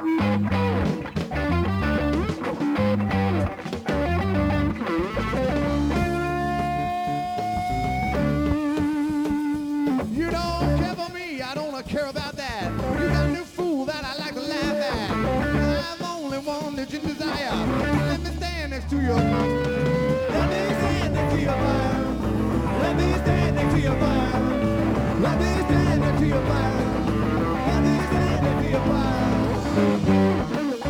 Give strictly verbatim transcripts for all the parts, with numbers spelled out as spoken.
You don't care for me, I don't care about that. You got a new fool that I like to laugh at. I'm the only one that you desire. Let me stand next to you. Let me stand next to your fire. Let me stand next to your fire. Let me stand next to your fire. Let me stand next to your fire.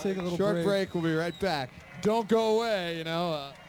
take a little Short break. break. We'll be right back. Don't go away, you know. Uh,